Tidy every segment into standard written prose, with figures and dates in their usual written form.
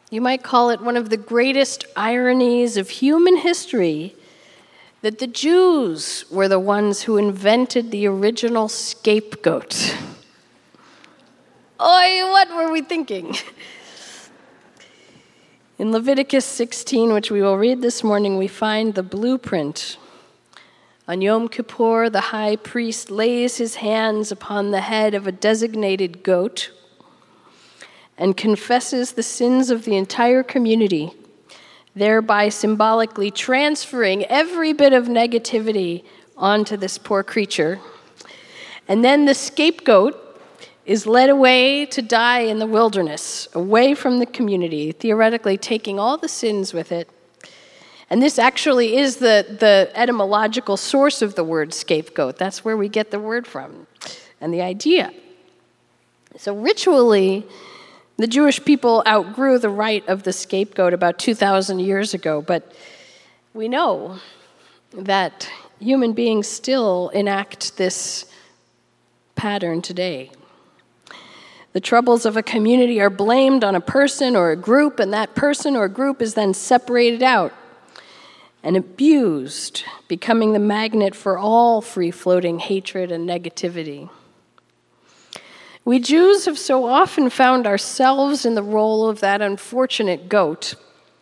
You might call it one of the greatest ironies of human history that the Jews were the ones who invented the original scapegoat. Oy, what were we thinking? In Leviticus 16, which we will read this morning, we find the blueprint. On Yom Kippur, the high priest lays his hands upon the head of a designated goat and confesses the sins of the entire community, thereby symbolically transferring every bit of negativity onto this poor creature. And then the scapegoat is led away to die in the wilderness, away from the community, theoretically taking all the sins with it. And this actually is the etymological source of the word scapegoat. That's where we get the word from and the idea. So ritually, the Jewish people outgrew the right of the scapegoat about 2,000 years ago, but we know that human beings still enact this pattern today. The troubles of a community are blamed on a person or a group, and that person or group is then separated out and abused, becoming the magnet for all free-floating hatred and negativity. We Jews have so often found ourselves in the role of that unfortunate goat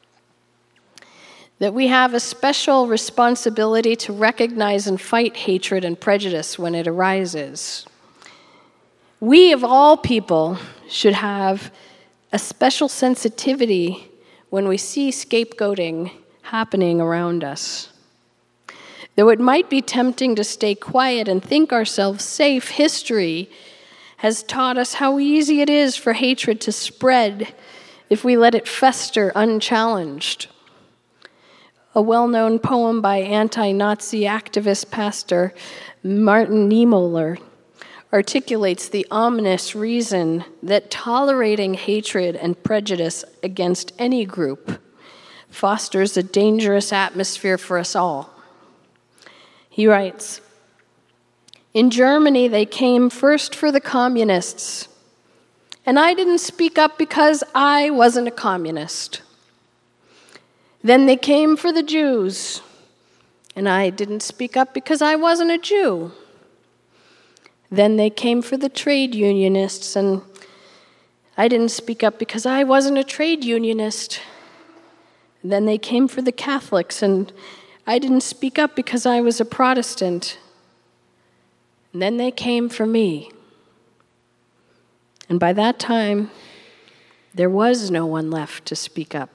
that we have a special responsibility to recognize and fight hatred and prejudice when it arises. We, of all people, should have a special sensitivity when we see scapegoating happening around us. Though it might be tempting to stay quiet and think ourselves safe, history has taught us how easy it is for hatred to spread if we let it fester unchallenged. A well-known poem by anti-Nazi activist pastor Martin Niemöller articulates the ominous reason that tolerating hatred and prejudice against any group fosters a dangerous atmosphere for us all. He writes, "In Germany, they came first for the communists, and I didn't speak up because I wasn't a communist. Then they came for the Jews, and I didn't speak up because I wasn't a Jew. Then they came for the trade unionists, and I didn't speak up because I wasn't a trade unionist. Then they came for the Catholics, and I didn't speak up because I was a Protestant. And then they came for me. And by that time, there was no one left to speak up."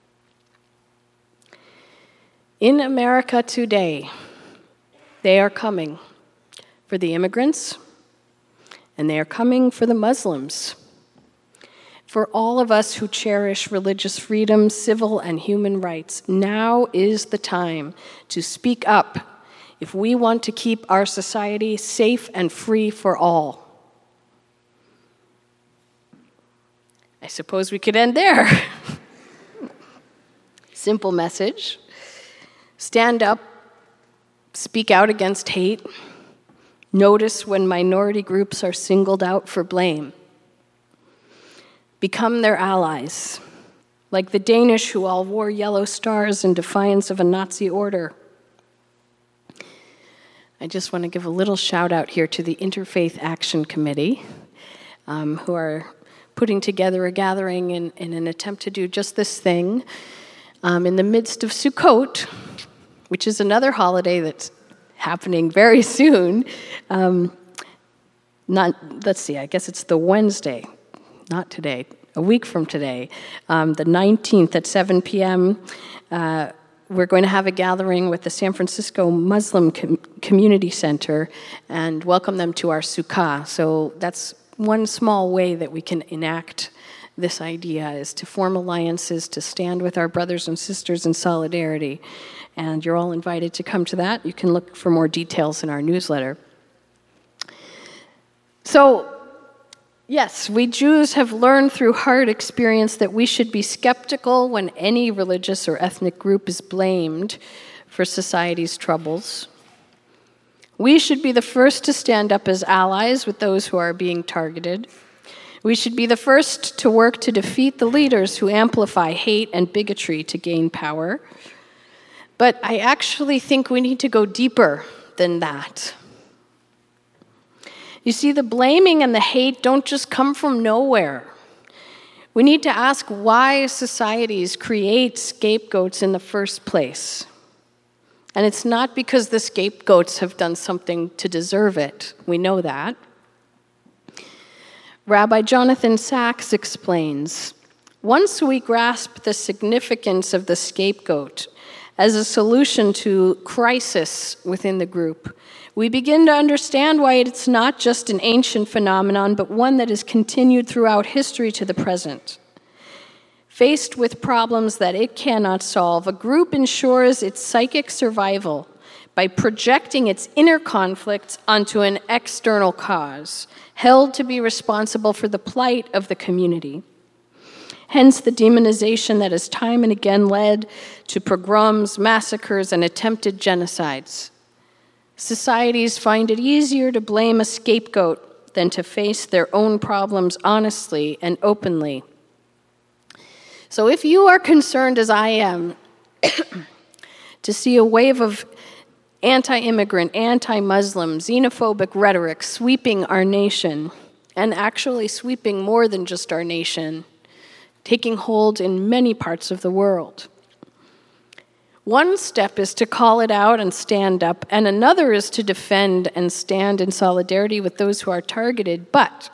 In America today, they are coming for the immigrants, and they are coming for the Muslims. For all of us who cherish religious freedom, civil and human rights, now is the time to speak up if we want to keep our society safe and free for all. I suppose we could end there. Simple message. Stand up, speak out against hate. Notice when minority groups are singled out for blame. Become their allies, like the Danish who all wore yellow stars in defiance of a Nazi order. I just want to give a little shout out here to the Interfaith Action Committee, who are putting together a gathering in an attempt to do just this thing in the midst of Sukkot, which is another holiday that's happening very soon. I guess it's the Wednesday, not today, a week from today, the 19th at 7 p.m., we're going to have a gathering with the San Francisco Muslim Community Center and welcome them to our Sukkah. So that's one small way that we can enact this idea, is to form alliances, to stand with our brothers and sisters in solidarity. And you're all invited to come to that. You can look for more details in our newsletter. So, yes, we Jews have learned through hard experience that we should be skeptical when any religious or ethnic group is blamed for society's troubles. We should be the first to stand up as allies with those who are being targeted. We should be the first to work to defeat the leaders who amplify hate and bigotry to gain power. But I actually think we need to go deeper than that. You see, the blaming and the hate don't just come from nowhere. We need to ask why societies create scapegoats in the first place. And it's not because the scapegoats have done something to deserve it. We know that. Rabbi Jonathan Sacks explains, once we grasp the significance of the scapegoat as a solution to crisis within the group, we begin to understand why it's not just an ancient phenomenon, but one that has continued throughout history to the present. Faced with problems that it cannot solve, a group ensures its psychic survival by projecting its inner conflicts onto an external cause, held to be responsible for the plight of the community. Hence the demonization that has time and again led to pogroms, massacres, and attempted genocides. Societies find it easier to blame a scapegoat than to face their own problems honestly and openly. So if you are concerned, as I am, to see a wave of anti-immigrant, anti-Muslim, xenophobic rhetoric sweeping our nation, and actually sweeping more than just our nation, taking hold in many parts of the world, one step is to call it out and stand up, and another is to defend and stand in solidarity with those who are targeted. But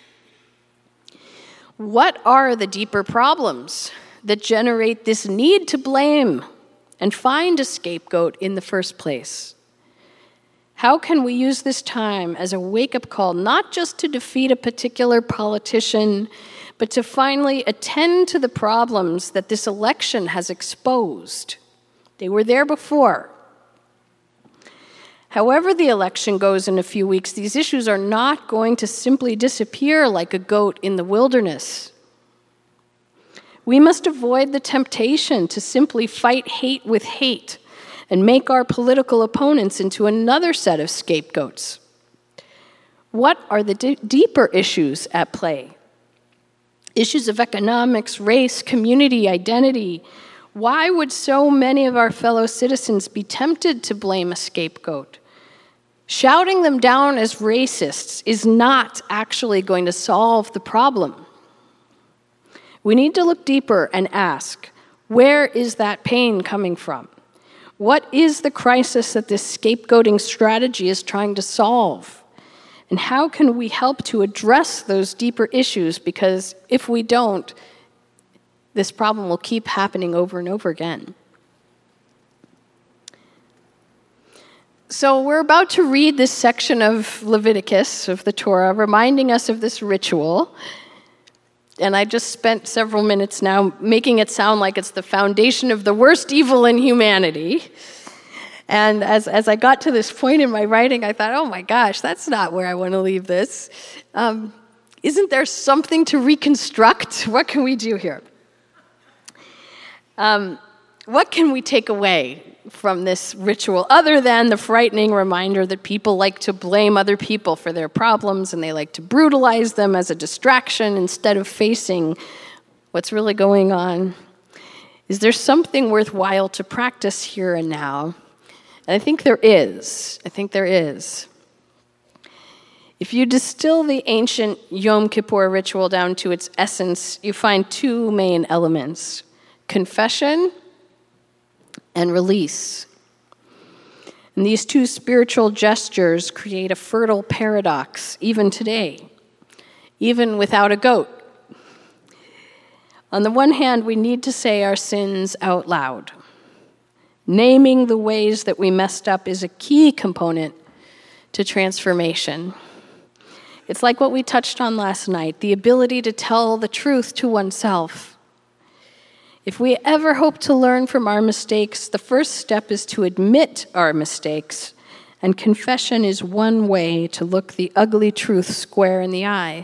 what are the deeper problems that generate this need to blame and find a scapegoat in the first place? How can we use this time as a wake-up call, not just to defeat a particular politician, but to finally attend to the problems that this election has exposed? They were there before. However the election goes in a few weeks, these issues are not going to simply disappear like a goat in the wilderness. We must avoid the temptation to simply fight hate with hate and make our political opponents into another set of scapegoats. What are the deeper issues at play? Issues of economics, race, community, identity. Why would so many of our fellow citizens be tempted to blame a scapegoat? Shouting them down as racists is not actually going to solve the problem. We need to look deeper and ask, where is that pain coming from? What is the crisis that this scapegoating strategy is trying to solve? And how can we help to address those deeper issues? Because if we don't, this problem will keep happening over and over again. So we're about to read this section of Leviticus, of the Torah, reminding us of this ritual. And I just spent several minutes now making it sound like it's the foundation of the worst evil in humanity. And as I got to this point in my writing, I thought, oh my gosh, that's not where I want to leave this. Isn't there something to reconstruct? What can we do here? What can we take away from this ritual other than the frightening reminder that people like to blame other people for their problems and they like to brutalize them as a distraction instead of facing what's really going on? Is there something worthwhile to practice here and now? And I think there is. If you distill the ancient Yom Kippur ritual down to its essence, you find two main elements: confession and release. And these two spiritual gestures create a fertile paradox even today, even without a goat. On the one hand, we need to say our sins out loud. Naming the ways that we messed up is a key component to transformation. It's like what we touched on last night, the ability to tell the truth to oneself. If we ever hope to learn from our mistakes, the first step is to admit our mistakes, and confession is one way to look the ugly truth square in the eye.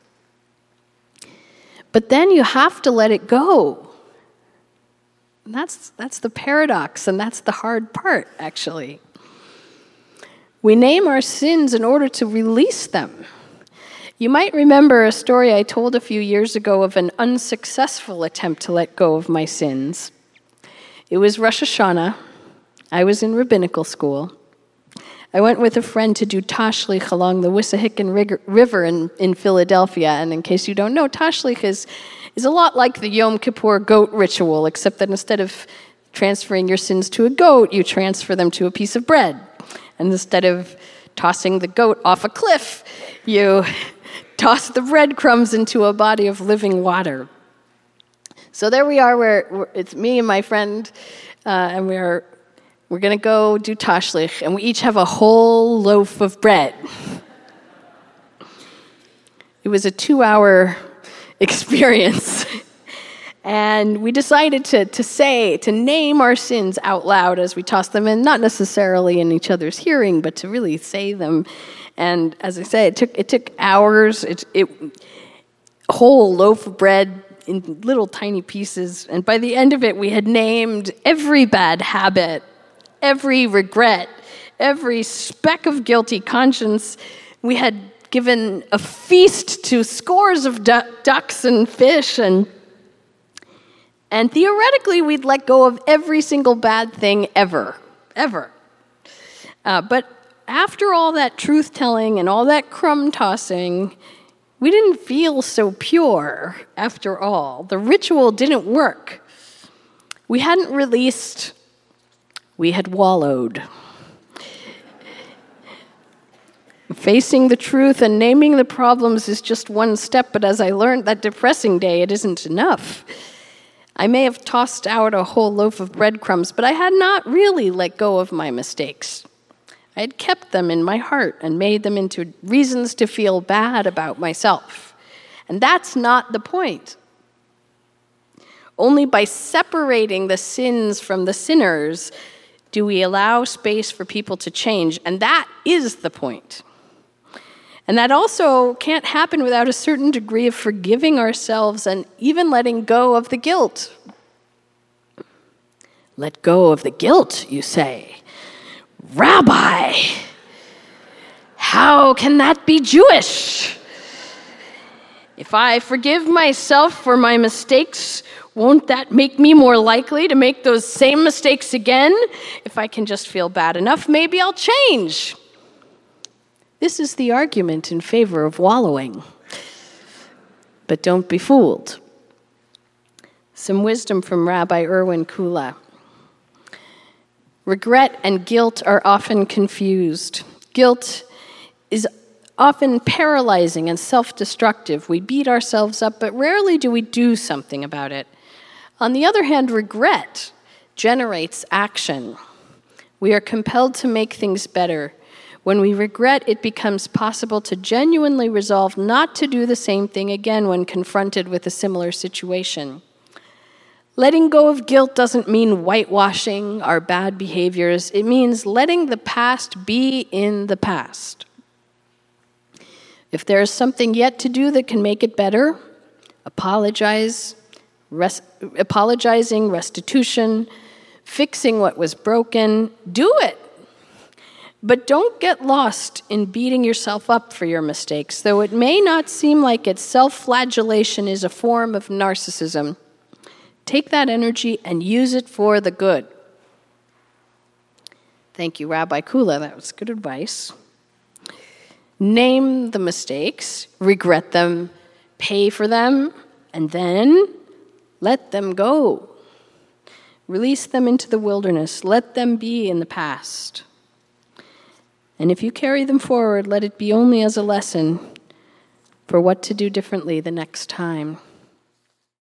But then you have to let it go. And that's the paradox, and that's the hard part, actually. We name our sins in order to release them. You might remember a story I told a few years ago of an unsuccessful attempt to let go of my sins. It was Rosh Hashanah. I was in rabbinical school. I went with a friend to do Tashlich along the Wissahickon River in Philadelphia. And in case you don't know, Tashlich is a lot like the Yom Kippur goat ritual, except that instead of transferring your sins to a goat, you transfer them to a piece of bread. And instead of tossing the goat off a cliff, you toss the breadcrumbs into a body of living water. So there we are, where it's me and my friend, and we're going to go do Tashlich, and we each have a whole loaf of bread. It was a 2-hour experience. And we decided to name our sins out loud as we tossed them in, not necessarily in each other's hearing, but to really say them. And as I say, it took hours. A whole loaf of bread in little tiny pieces. And by the end of it, we had named every bad habit, every regret, every speck of guilty conscience. We had given a feast to scores of ducks and fish, and theoretically, we'd let go of every single bad thing ever. But after all that truth-telling and all that crumb-tossing, we didn't feel so pure after all. The ritual didn't work. We hadn't released. We had wallowed. Facing the truth and naming the problems is just one step, but as I learned that depressing day, it isn't enough. I may have tossed out a whole loaf of breadcrumbs, but I had not really let go of my mistakes. I had kept them in my heart and made them into reasons to feel bad about myself. And that's not the point. Only by separating the sins from the sinners do we allow space for people to change, and that is the point. And that also can't happen without a certain degree of forgiving ourselves and even letting go of the guilt. Let go of the guilt, you say. Rabbi, how can that be Jewish? If I forgive myself for my mistakes, won't that make me more likely to make those same mistakes again? If I can just feel bad enough, maybe I'll change. This is the argument in favor of wallowing. But don't be fooled. Some wisdom from Rabbi Erwin Kula. Regret and guilt are often confused. Guilt is often paralyzing and self-destructive. We beat ourselves up, but rarely do we do something about it. On the other hand, regret generates action. We are compelled to make things better. When we regret, it becomes possible to genuinely resolve not to do the same thing again when confronted with a similar situation. Letting go of guilt doesn't mean whitewashing our bad behaviors. It means letting the past be in the past. If there is something yet to do that can make it better, apologizing, restitution, fixing what was broken, do it. But don't get lost in beating yourself up for your mistakes. Though it may not seem like it, self-flagellation is a form of narcissism. Take that energy and use it for the good. Thank you, Rabbi Kula. That was good advice. Name the mistakes, regret them, pay for them, and then let them go. Release them into the wilderness. Let them be in the past. And if you carry them forward, let it be only as a lesson for what to do differently the next time.